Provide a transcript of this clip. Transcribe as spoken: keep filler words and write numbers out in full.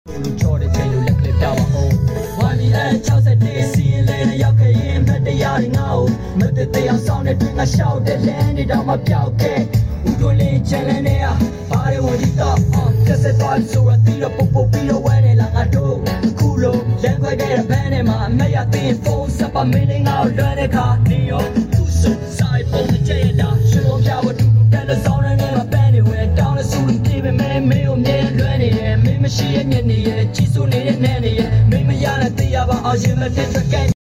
လူချော်တဲ့ချိန်လိုလက်ကလေးပြပါအောင်ဝါလီအဲsixtyနေစီရင်လဲရောက်ခဲ့ရင်မတရားတွေငါ့ကိုမတည်အောင်ဆောင်တဲ့တွင်ငါရှောက်တဲ့လမ်းတွေတော့မပြောက်ခဲ့ဦးတို့လေးချန်လန်နဲ့ဘာတွေဝင်တော့အောင်ကျစသွားဆိုရတီတော့ပုတ်ပုတ်ပြီးတော့ဝမ်းနေလာငါတို့ခုလုံးလမ်းခွဲခဲ့တဲ့ဘန်းထဲမှာအမေရတင်ဖုန်းဆက်ပါမင်းလေးငါ့ကိုလွှမ်းတဲ့ခါနေရောသူ့စုဆိုင်ပုံနဲ့ကြဲတာရှင်လုံးပြဝတူတူတက်တဲ့ဆောင်းရင်းနဲ့မပန်းနေဝဲတောင်းတဲ့ဆူလို့ပြေးပေမဲ့မင်းကိုမြဲလွှမ်းနေတယ်မင်းမရှိရဲ့ညနေရဲ့ကြီးစိုးနေတဲ့နဲ့နေရဲ့မင်းမရတဲ့တရားပါအောင်ရင်မတင်တဲ့